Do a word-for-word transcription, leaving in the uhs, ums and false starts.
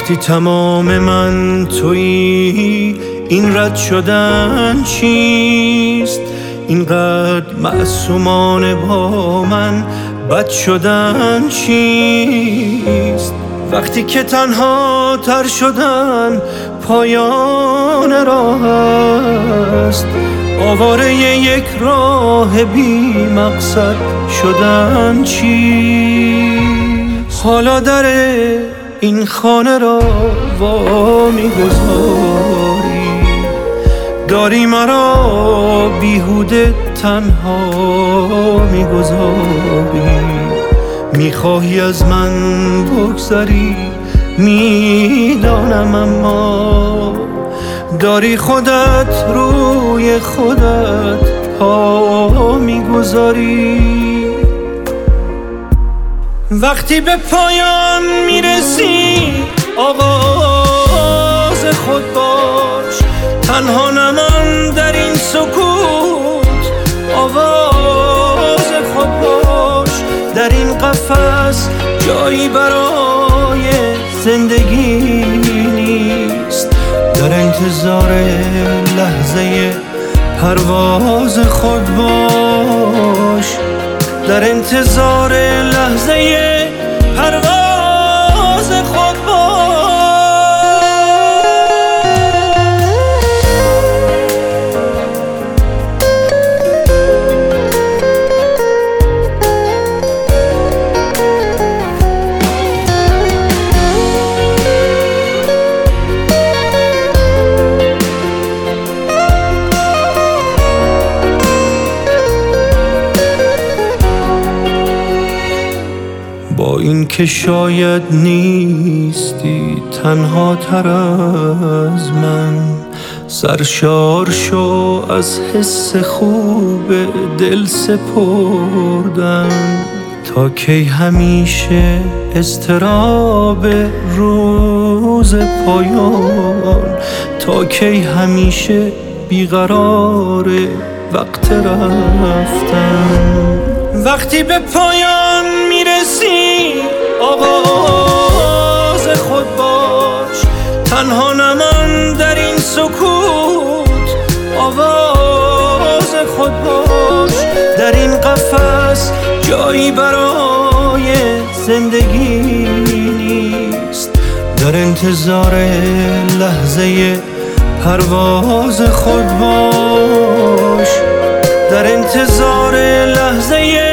وقتی تمام من تویی این رد شدن چیست؟ اینقدر معصومانه با من بد شدن چیست؟ وقتی که تنها تر شدن پایان راه است، آواره یک راه بی مقصد شدن چیست؟ حالا در این خانه را وا می‌گذاری، داری مرا بیهوده تنها می‌گذاری، میخواهی از من بگذری میدانم، اما داری خودت روی خودت پا میگذاری. وقتی به پایان میرسی آغاز خود باش، تنها نمان در این سکوت آواز خود باش. در این قفس جایی برای زندگی نیست، در انتظار لحظه پرواز خود باش، در انتظار لحظه پرواز خود باش. با این که شاید نیستی تنها تر از من، سرشار شو از حس خوب دل سپردن. تا کی همیشه اضطراب روز پایان، تا کی همیشه بیقرار وقت رفتن. وقتی به پایان میرسی آغاز خود باش، تنها نمان در این سکوت آواز خود باش. در این قفس جایی برای زندگی نیست، در انتظار لحظه پرواز خود باش، در انتظار لحظه